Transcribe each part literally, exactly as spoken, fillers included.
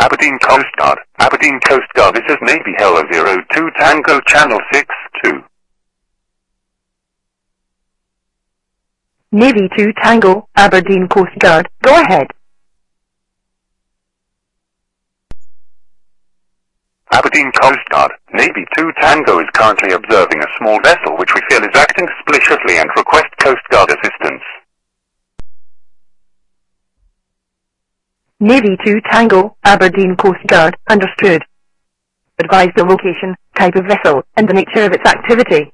Aberdeen Coast Guard. Aberdeen Coast Guard. This is Navy Hello zero two Tango Channel six two. Navy two Tango, Aberdeen Coast Guard. Go ahead. Aberdeen Coast Guard. Navy two Tango is currently observing a small vessel which we feel is acting suspiciously and request Coast Guard assistance. Navy two Tango, Aberdeen Coast Guard. Understood. Advise the location, type of vessel, and the nature of its activity.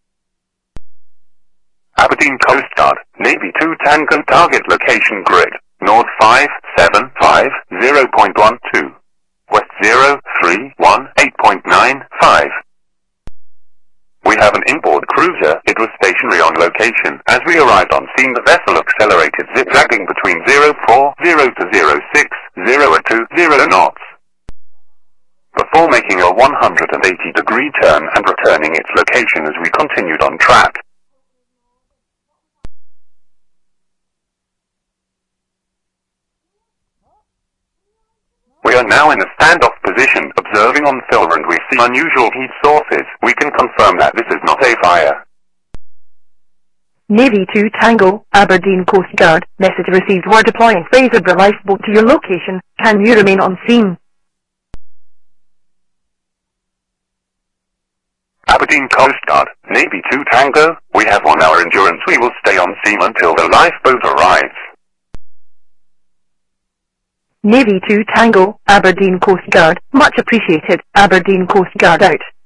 Aberdeen Coast Guard. Navy two Tango target location grid. North five seven five zero point one two. West zero three one eight point nine five. We have an inboard cruiser. It was stationary on location. As we arrived on scene, the vessel accelerated, zigzagging between zero four zero to zero six zero two zero knots, before making a one hundred eighty degree turn and returning its location as we continued on track. We are now in a standoff position, observing on film, and we see unusual heat sources. We can confirm that this is not a fire. Navy two Tango, Aberdeen Coast Guard. Message received. We're deploying Fraserburgh lifeboat to your location. Can you remain on scene? Aberdeen Coast Guard. Navy two Tango. We have one hour endurance. We will stay on scene until the lifeboat arrives. Navy two Tango, Aberdeen Coast Guard. Much appreciated. Aberdeen Coast Guard out.